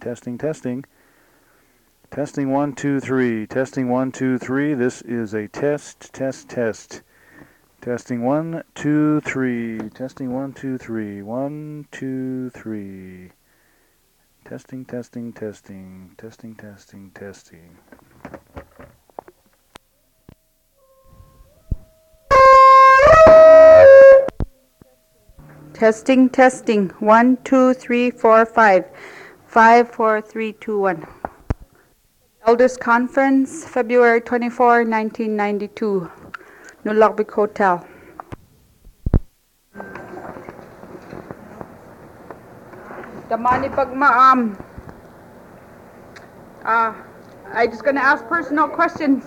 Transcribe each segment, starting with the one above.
Testing, testing. Testing 1, 2, 3. Testing 1, 2, 3. This is a test. Testing 1, 2, 3. Testing 1, 2, 3. 1, 2, 3. Testing, testing, testing. Testing, testing, testing. Testing, testing. 1, 2, 3, 4, 5. 5, 4, 3, 2, 1. Elders Conference, February 24, 1992. Nulakbik Hotel. Damani pagmaam. I'm just going to ask personal questions.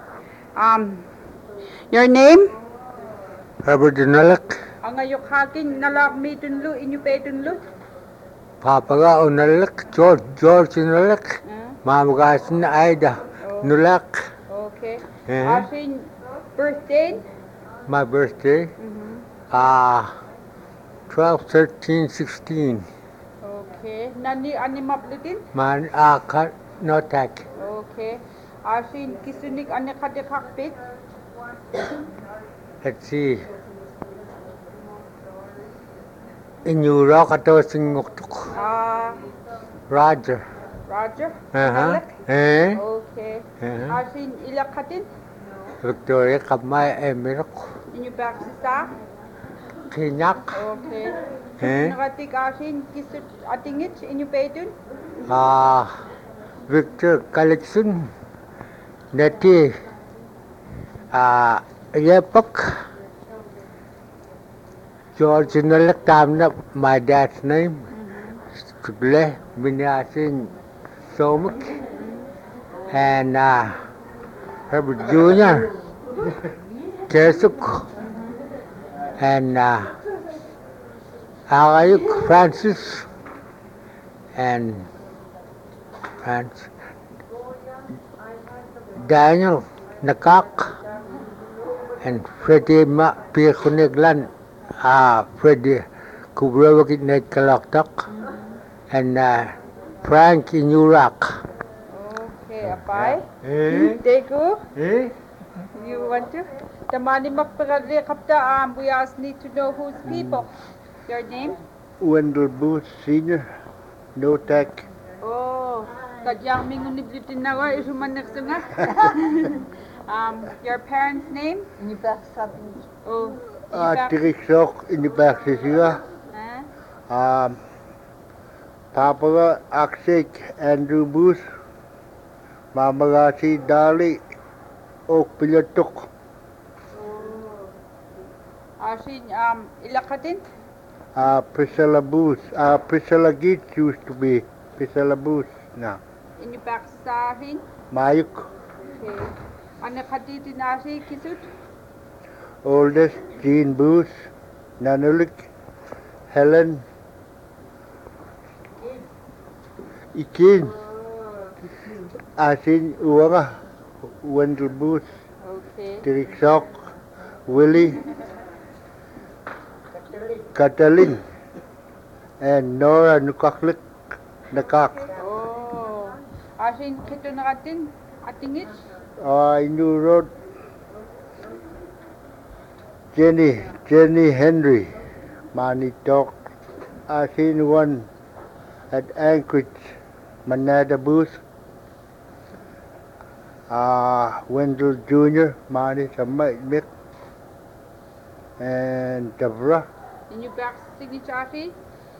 Your name? Herbert Nalak, Ang ayok hakin nalak mi tunlu inyo pe tunlu. Papaga Nalak, George Nalak, Mamagas Aida Nulak. Okay. Uh-huh. Asin birthday? My birthday, 12, 13, 16. Okay. Nani animaplutin? Man, no tag. Okay. Asin kisunik anikadekakpit? Let's see. In Europe, I was in Roger. Roger? Uh-huh. Nalak? Okay. Uh-huh. Asin ilakatin? Victoria Kamay Emirok. Inyo baksisa? Kinyak. Okay. Nakatik asin kisut atingit inyo pe dun? Victor Collection. Neti. Yepak. George Nalak Tamna, my dad's name. Sugle, Minyasin Somik. And Herbert Jr. Kesuk. And Agayuk Francis. And Daniel Nakak. And Freddie Pirkuneglan. Freddie Kubrawakit Net Kalaktak. And Frank in Iraq. Okay, apay? Deku? You want to? Tamani magpagali kapta buyas need to know who's people. Your name? Wendell Booth Sr. No tech. Oh, kadyang minguniblitin na wa isuman naksunga. Your parents' name? Oh, Tirikshok in the back here. Papa Aksik Andrew Booth. Mamagasi Dali Oak Pilatuk. Asin, ilakatin? Priscilla Booth. Priscilla Gates used to be Priscilla Booth now. In your back sahin? Mayuk. Okay. Anakatitin nasi kisut? Oldest Jean Booth. Nanulik. Helen. Ikin. Asin Uwanga. Wendell Booth. Okay. Tirikshok. Willie. Katalin. And Nora Nukaklik. Nakak. Oh. Asin kito nakatin? Atingit? New Road. Jenny Henry. Manitok. I seen one at Anchorage. Manada Booth. Wendell Jr. Mani Samay and Devra. In your back signature?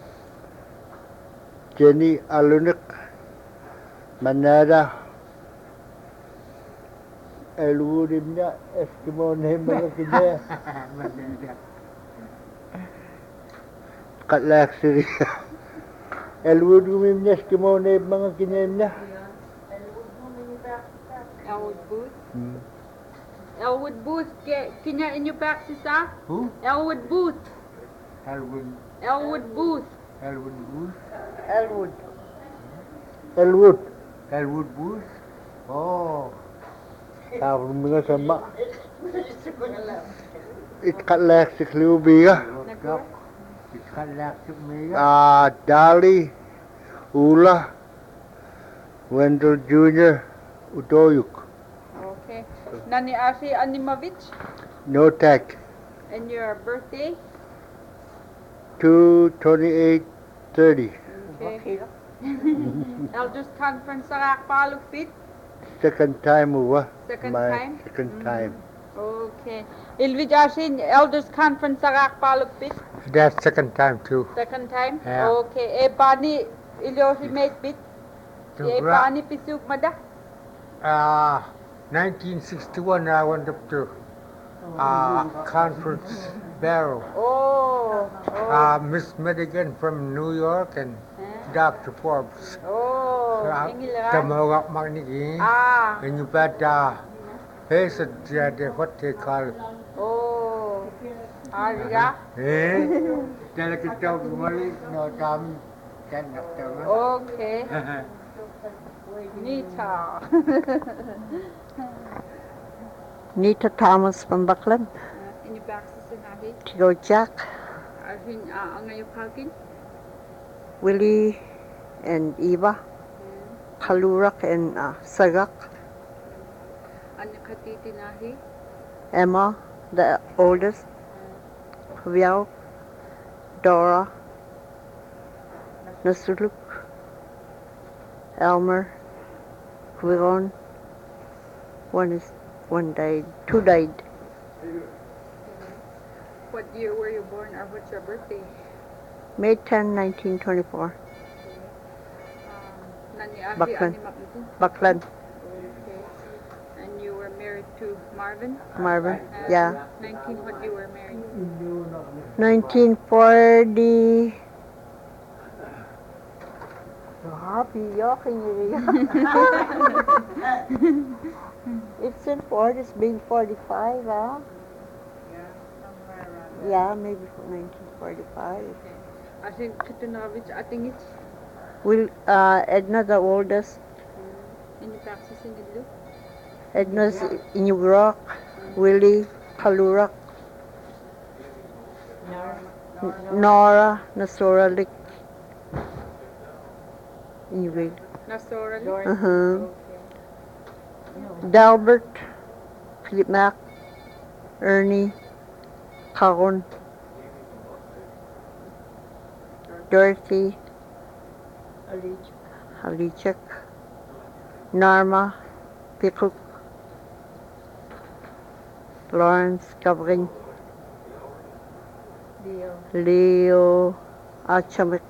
Jenny Alunik. Manada. Elwood Imna Eskimo name Manada. Katlak City. Elwood Imna Eskimo name Manada. Elwood Booth? Elwood Booth, kinya in your back sisa? Who? Elwood Booth. Elwood Booth. Elwood Booth. Oh. Sabi mga sama. Katlak si Klubiga. Dali. Ula. Wendell Jr. Udoyuk. Okay. Nani Ashi Animovich. Notak. And your birthday? 2/28/30. Okay. Elders Conference sa Palupit. Second time over. Second My time? second time. Okay. Ilvij Ashin Elders Conference sa Palupit. That's second time too. Second time? Yeah. Okay. E pani Ilyoshi mate bit. E pani pisuk mada. 1961 I went up to Conference Barrow. Oh. Miss Madigan from New York and Dr. Forbes. Oh. Ingila. Tamawak Magnigi. Ah. And you bet here's what they call it. Oh. Ariga. Delicate dog Molly, no time. Okay. Nita. Nita Thomas from Buckland. Ini baksa sinabi. Tito Jack, Ahin ang ngayong kagin. Willie and Eva, Kalurak and Sagak, Ano katitinahi? Emma, the oldest, Viao, Dora, Nasuluk, Elmer, Viron. One died, two died. What year were you born or what's your birthday? May 10, 1924, Nani Ashi Baklan. Animapitin? Buckland, Okay. And you were married to Marvin? Marvin, And yeah. 19 when you were married? 1940. It's in Ford, it's been 45, huh? Yeah, maybe 1945. Asin Katunovich Atingich? Edna, the oldest, Ini baksa sinidlo? Edna's in New York, Willie, Kalurak, Nora, Nasora Lick, in New York. Nasora? Uh-huh. Delbert, Philip Mac, Ernie, Karon, Dorothy, Alichek, Narma, Pikuk, Lawrence, Gavrin, Leo, Achamik,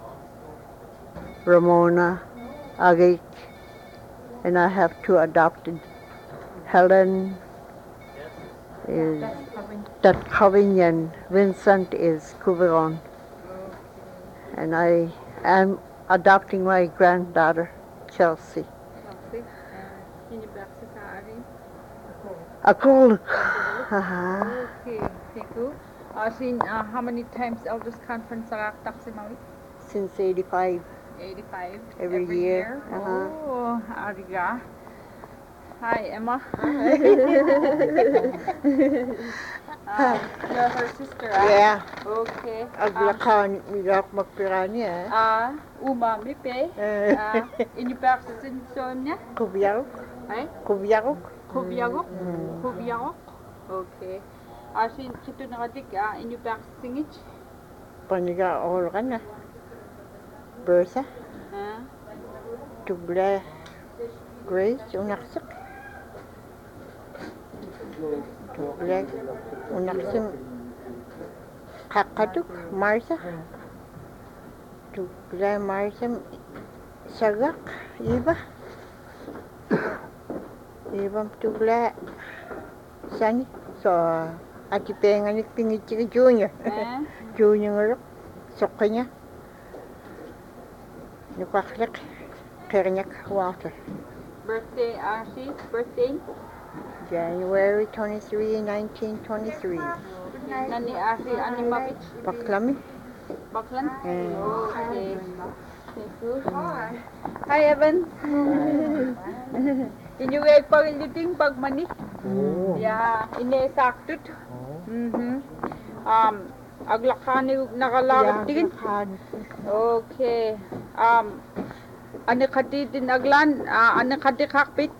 Ramona, Agik, and I have two adopted. Helen is that Coving and Vincent is Couveron. And I am adopting my granddaughter, Chelsea. Okay. Ini baksa sa akin? Akol. Okay. Thank you. Asin how many times Elders Conference sa Taksimawi? Since 85. 85 Every year. Oh, Ariga. Hi, Emma. You're her sister, ah? Yeah. Okay. Aglakan nilak magpirani Uma Mipe. Inipak sa sinson niya? Kubyarok. Ay? Kubyarok. Kubyagok? Kubyagok? Okay. Asin, kito nakadik, inipak sa singich? Paniga all ka na. Bertha. Tugla. Grace, unaksak. Tugla. Unaksim. Kakaduk. Martha. Tugla, Martha. Sagak. Iba. Ibang tugla. Sani. So, ati penganik pingit si Junior. Junior ngarok. Sokanya. Nukaklik. Kirnyak water. Birthday, Ashi? Birthday? January 23, 1923. Nani Ashi Animavich? Paklami. Baklan? Okay. Thank you. Hi, Evan. Inyuwag pag-iluting pagmani. Yeah, inesaktut. Aglakani nakalakot din. Okay. Ani khatitin aglan, ani khati kakpit.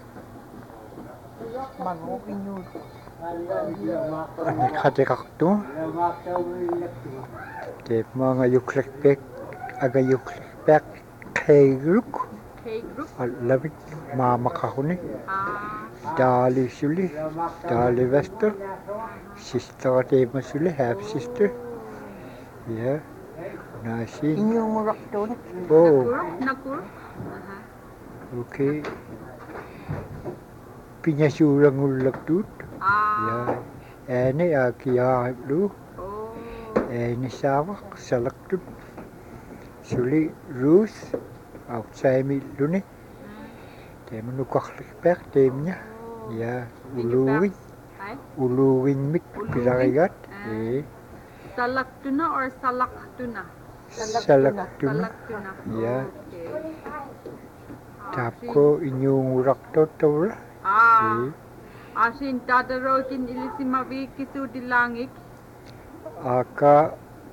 Ani katikaktu. Te mga yuklekpek aga yuklekpek kayruk. K group. Labit mama kahuni. Ah, Dali suli. Dali Wester. Sister tema suli. Half sister. Yeah. Nasi. Inyong murak doon. Oh. nakur. Okay. Pinyasurang ulak tut. Ah, Ya. Ene akiya lu. oh, Ene sawak salak tut. Suli Ruth. Outside mi luni. Tema nukaklikpek temnya. Ya. Uluwin. ay, Uluwin mik Uluwin? pilarigat. salak tuna or salak tuna? Salak tuna. Salak tuna. Ya. Okay. Tapko inyong urak totol. Ah, asin tadarokin ilisimavi kisu dilangik. Aka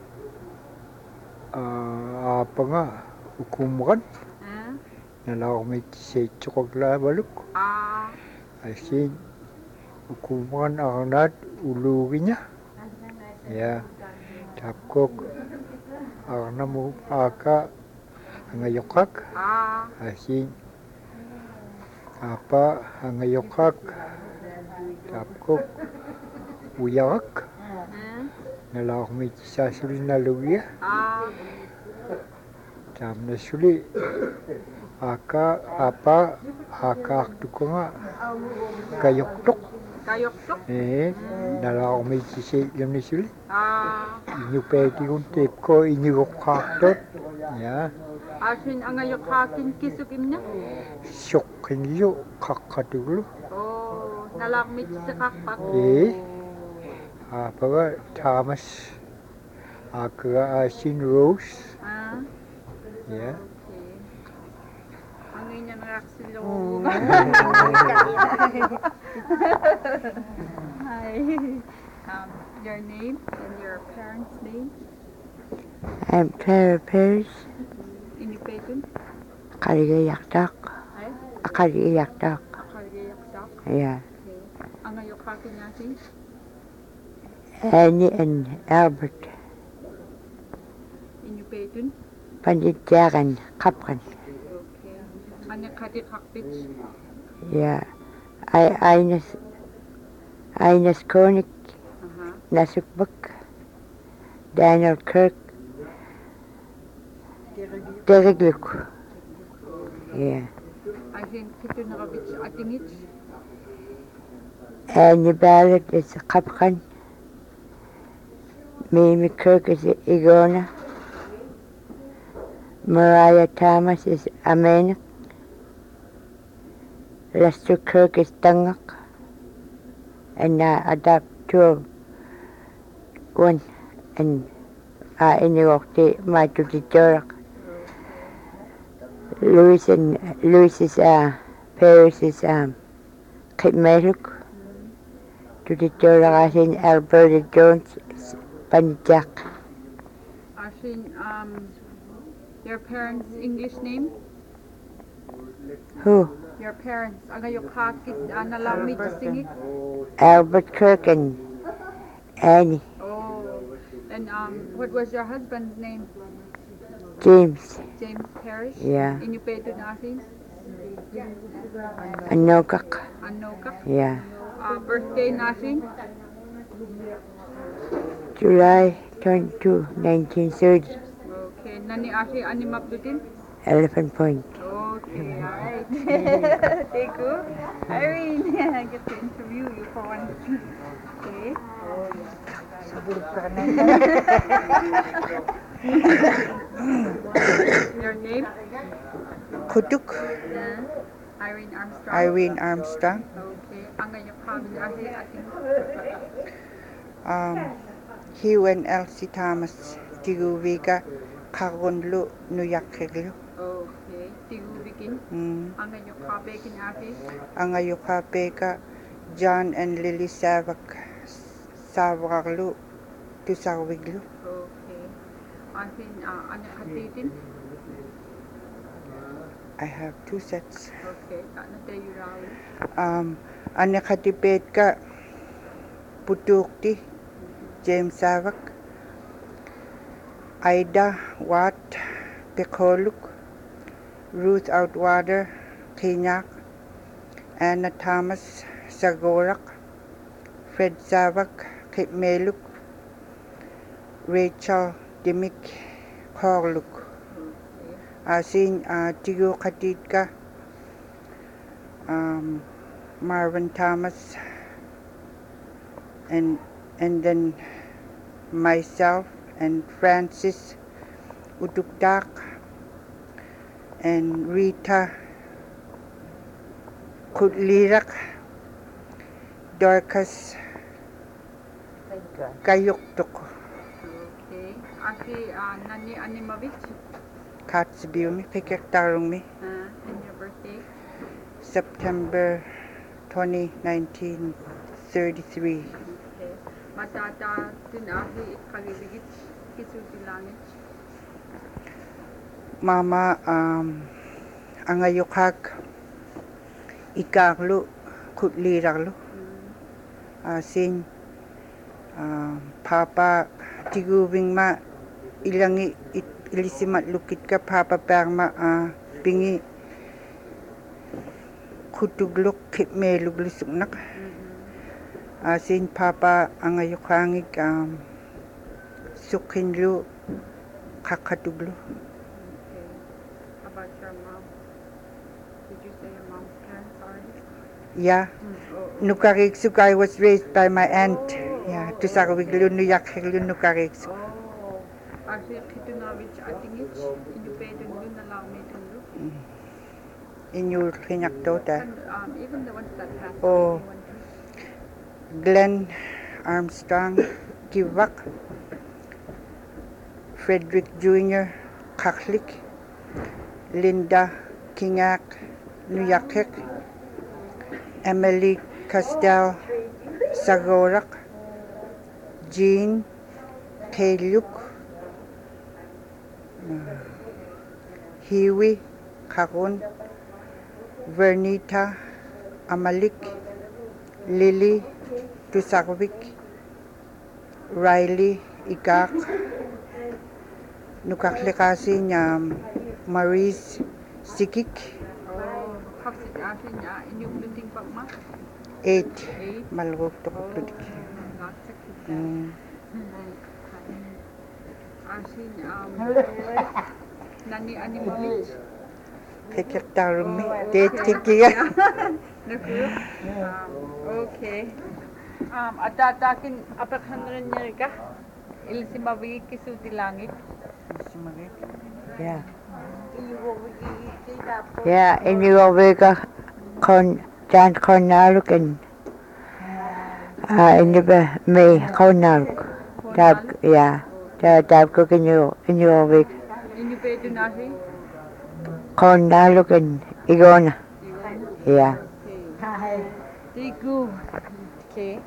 apa nga ukumukan. Nalakamay sa chokogla baluk. Ah, Asin ukumukan akanat uluwin niya. Ya. Tapko akanamu aka ngayokak. ah, Asin apa ngayokak. Tapko uyak. Nalakamay sa suli na luya. ah, Tam na suli. Aka apa akak ko nga kayoktok. kayok-tok. Nalakamay sa yung ni suli. Ah, Inyo pwede kong tip ko inyo kaktot. Ya. asin angayok hakin kisukim niya. Syok inyo kakatulo. Oh, nalakmit sa kakpak. Apa nga Thomas. Aka asin Rose. Ah, Ya. okay. Ang ganyan ng aksilo. Hi. Your name and your parents' name? I'm Clara Paris. Inipetun? Kaligayaktak. Ay, Kaligayaktak. Kalgayaksak. Yeah. Okay. Angayok hakin natin? Annie and Albert. Inipetun? Pandityakan. Kapkan. Okay. Ano kati kakpit? Yeah. Ines Koenig. Aha. Nasukbuk. Daniel Kirk. Derek Luke. Yeah. Asin kito nakabit sa atingit? Annie Barrett is Kapkan. Mimi Kirk is Igona. Mariah Thomas is Amenak. Lester Kirk is Tangak. And adapt to one and iniwakti matutitorak. Louis is Paris is Kitmeruk. Tutitorak asin Alberta Jones is Panjak. Asin, your parents' English name? Who? Your parents, angayok hakit, nalamit sa singit? Albert Kirk and Annie. Oh, and what was your husband's name? James. James Parrish? Yeah. Inipetun asin? Anokak. Anokak? Yeah. Birthday natin? July 22, 1930. Okay. Nani asi animapdutin? Elephant Point. Okay, alright. Thank you. Irene, I get to interview you for one. Okay. Your name? Kuduk, Irene Armstrong. Irene Armstrong. Okay. Ang ngayong kami asi ating Hugh and Elsie Thomas, Tiguviga, Karunlu, Nuyakirlu. okay. Tigubikin. Ang ngayong kabekin asi. Ang ayukapeka, John and Lily Savraglu, Tusarwiglu. Okay. Asin, ano katitin? I have 2 sets. Okay, na tayo rawi. Anakatipid ka Putukti, James Savak, Ida Watt Pekoluk, Ruth Outwater Kinyak, Anna Thomas Sagorak, Fred Savak Kitmeluk, Rachel Dimik Korluk. Asin Tigo Katitka, Marvin Thomas, and then myself and Francis Utukdak and Rita Kutlirak, Dorcas Kayuktuk, Okay. Aki Nani Animovich, Katsbiumi, Pikektarumi, and your birthday? September 20, 1933. Okay. Matata tinahi ikagibigit kisuti langit. Mama, angayukhak ikaklu kutliraglu. Asin Papa tigubing ma ilangi ilisimat lukit ka Papa perma pingi kutugluk kitmelug lusuknak. Asin Papa angayukhangik sukhinlu kakatuglu. Okay. How about your mom? Did you say your mom's parents already? Yeah. Nukariksuk, I was raised by my aunt. Yeah, to Sarawiglu Nuyakhiglu Nukariksuk. Oh. Actually, Kitunavich Atingich, Indupedun Lunalamedunlu. In your Kinyakdota. And even the ones that passed Oh. away, you want to- Glenn Armstrong Kivak, Frederick Jr. Catholic, Linda Kinyak Nuyakik, Emily Castell Sagorak, Jean Kayluk, Hiwi Karun, Vernita Amalik, Lily Tusarvik, Riley Igak, Nukaklikasi niya Maurice Sikik, Oh. Kapsit atin inyong luting pagma? 8 8. Malruk Tukludik. Lots of kids. Asin, Nani Animovich. Kekektarumi, Tetikia. Okay. Atatakin apakhanran niya ka? Ilsimawigi kisuti langit. Yeah. Yeah, and you over Jan Cornaluk and in the May Cornaluk. Dab, yeah. Dab cooking you in your week. Inyo pedo nahi? Cornaluk and Igona. Yeah. Tiku. Okay.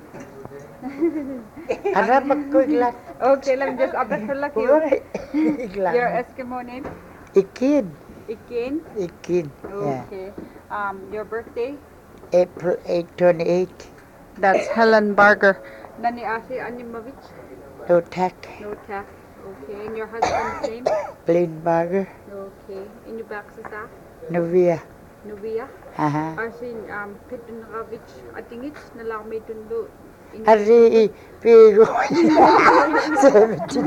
Arabak ko iglat. Okay, let me just abasalak you. Your Eskimo name? Ikid. Ikin? Ikid. Yeah. Okay. Your birthday? April 8, 28. That's Helen Barger. Nani Asi Animovich? No tack. No tax. Okay. And your husband's name? Plain burger. Okay. Inyo baksasa? Novia. Nubia? Aha. Asin, Pitun Ravich Atingich, Nalamay Tunlu. Ari Pigo. 17.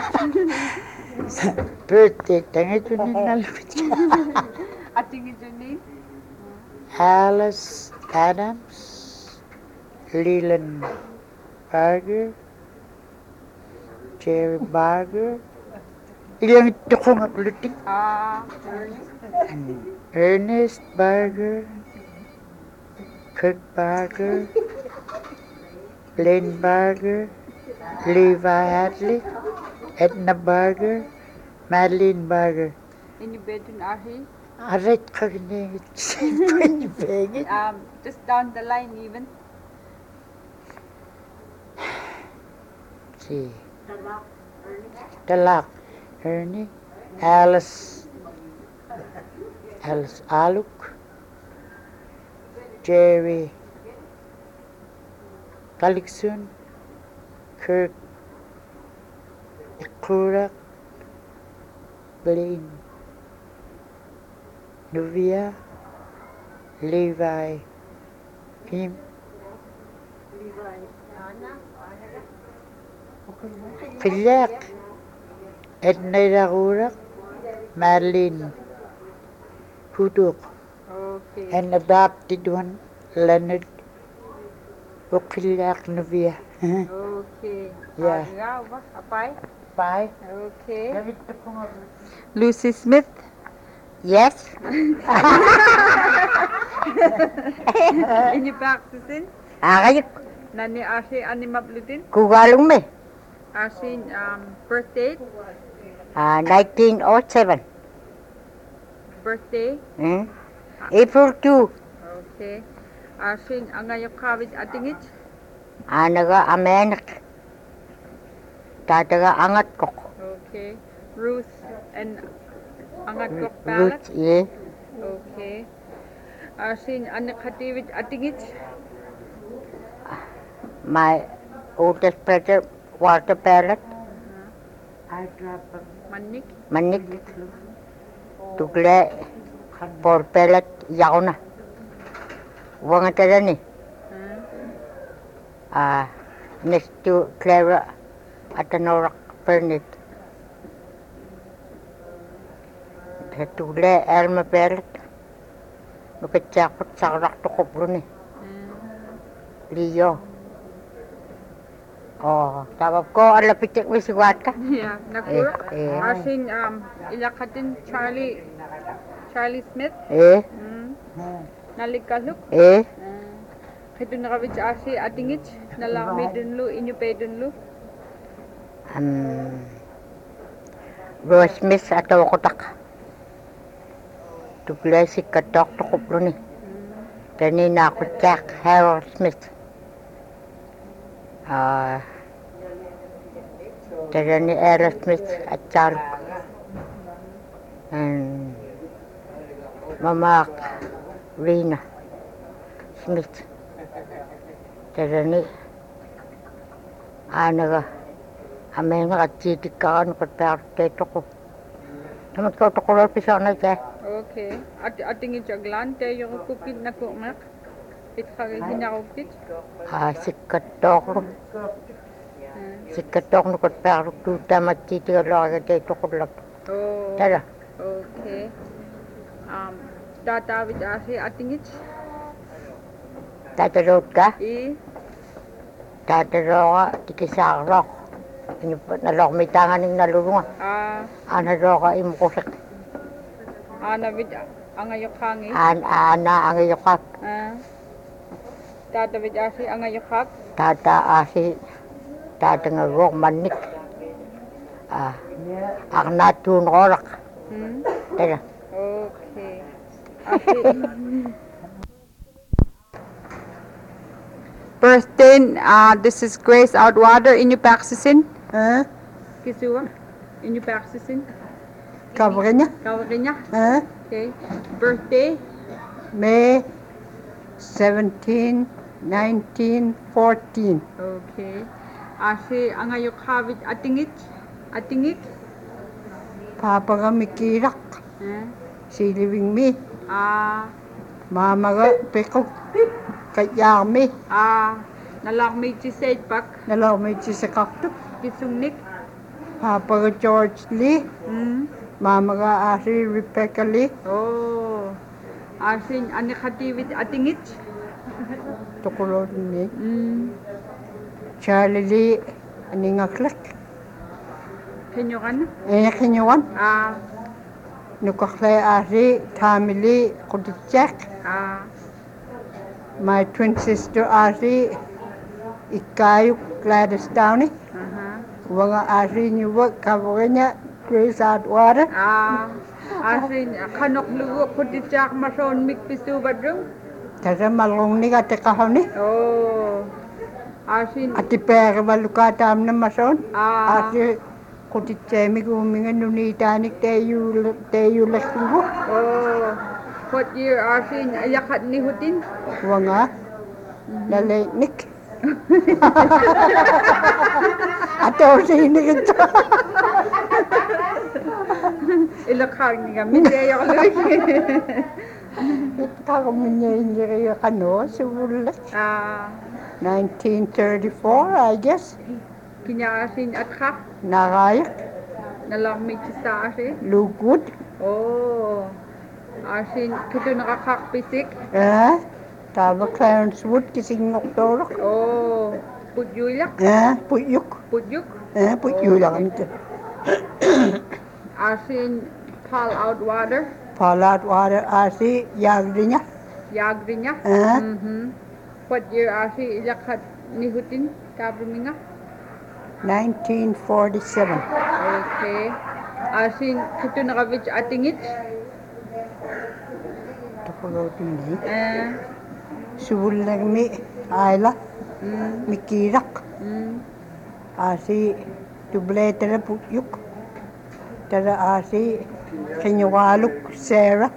Birthday. Tangay ko nalapit ka. Atingich your name? Alice Adams. Leland Barger. Jerry Barger. Ilang ito ko nga ulitin. Ernest Barger. Kurt Barger. Blaine Barger. Levi Hadley. Edna Barger. Madeline Barger. Inyo bedun ahi? Aray ka ganit. Pwede pegit. Just down the line even. See. Talak. Ernie. Alice Alice Aluk, Jerry Kaliksun, Kirk Klurak, Blaine Nuvia, Levi Kim, Filak, Edna Ragurak, Madeline Huduk, Okay. and adopted one, Leonard Ukilak Nuvia. Okay. Yeah. Ikaw ba? Apay? Bye. Okay. Lucy Smith. Yes. Inyo practicing? Akay, Nani Ashi Animablutin? kugalong me. Ashin birthday? 1907. Birthday? April 2. Okay. Ashin angayok kawit atingit? Anaga amenak. Tataga angat ko. Okay. Ruth and angat kok palat? Ruth, yeah. Okay. Ashin anikatiwit atingit? My oldest brother, Walter Pellet. Manik? Manik. Tugle, Paul Pellet, yauna. Wanga tada ni. Next to Clara Atanorak Pernet. Tugle, Elma Pellet. Nukachakot sa karak to kopro ni. Leo. Oh, tawag ko, alapitik mo si Wata. Yeah. Nakura? Eh. Ashin ilakatin Charlie Smith? Nalikaluk? Kito nakawit sa Ashi atingit? Nalakmi dunlu, inyo pay dunlu? Rose Smith ataw ko tak. Tuglay si katok to kupro ni. Tani na ako Jack Harold Smith. Tani Ella Smith at Charles. And Mama Rina Smith. Tani anaga amen nga titik ka ano katarte to ko. Naman ko to ko pisa na siya. Okay. Atingit jaglan, tayo yung kupit na kumak. Itkagay hinakupit. Si katok. Si katok no katarte to tama titik ka lang to ko lang. Oh. Tara. Okay. Tatawid Ashi atingit? Tatarot ka? Tata Tatarot ka, tikisarok. Nalok may tangan ng nalulunga. Anarok ka imukusak. Anawid angayok hangi? Ana ang iyokak. Tatawid Ashi angayok hak? Tata asi, tata nga rok manik. Ang natun korak. Tara. Okay. Ashi. Birthday, this is Grace Outwater. Inyo practicing? Kisuwa? Inyo practicing? Kabarnya? Kawakanya? Okay. Birthday? May 17, 1914. Okay. Ashi angayok hawit atingit? Atingit? Papa ka mikirak. Si living me. Mama ka peko. Kayami. Nalakmay si Said Pak. Nalamay si sa kakto. Kisungnik. Papa ka George Lee. Mama ka Ashley Rebecca Lee. Oh. Asin anikatiwit atingit? Tukulod ni. Charlie Lee. Aningaklak. Kanyo ka na? Kinyuan. Nukaklay Ashley. Tammy Lee. Kuditsak. My twin sister Ashley, Ikayu Gladys Downey. Wanga Ashley niwa kabarnya Grace Outwater. Asin kanok lugo kutitsak mason mikpisu badrung? Tara malong ni kate kahoni. Oh. Asin Ati pera malukata am na mason. Ashley Kutitsemi kuminga nunitanik teyu lakungo. Oh. What year asin ayakat ni Hutin? Wanga. Nalanik. Ato sini kita. Ilakang ni kami dia loy. Kako minya kano subulat. Ah, 1934, I guess. kinya asin at kak Narayak, nalamig sa asin. lugod. Oh. Asin kito nakakak pisik. Tama Clarence Wood kising oktorok. Oh. Pudyulak. Puyuk. Pudyuk. Puyulak ito. Asin fall out water. Palat water asi yagrinya. Yagri niya. What year asin ilakat ni Hutin? Kabriminga? 1947. Okay. Asin kito nakavich atingit. Tapos din. Eh. Subul mi ayla. Mikirak. Asi tuble tera puyuk. Tera asi kinyawaluk Sarah.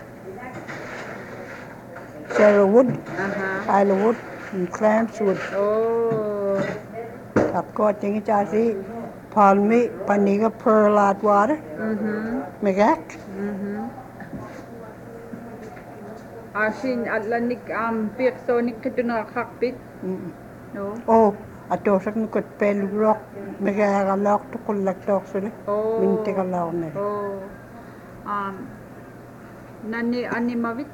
Sarah Wood. Isla Wood. And Clarence Wood. Oh. Tapos tingin asi palmi paniga perlat water. Megak. Asin atlanik pirsonik kito nakakakpit. No? Oh, atosak nukot pelurok. Megagalak to kulak tok sila. Oh. Mintigalak na. Oh. Nani animavit?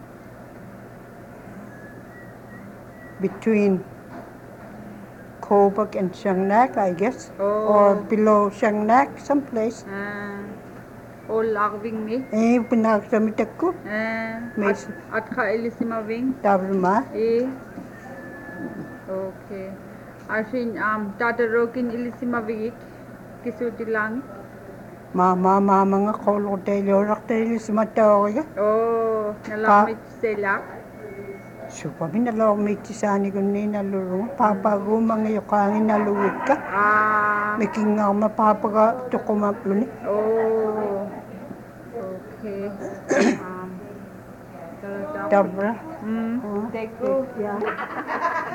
Between Kobak and Shangnak, I guess. Oh. Or below Shangnak, someplace. O lagving ni. Pinagsamit ako. May- At kailisimaving. Tabrima. Okay. Asin tatarokin ilisimavik. Kisuti lang. Mama nga kolo tayo tayo sumatawag. Oh. Nalamit sila. So kami nalamit sani ko ni nalurong. Papago mga yukangin naluwid ka. Making nga mapapaga tukumaplo ni. Oh. Okay. Tabra. Take good. Yeah.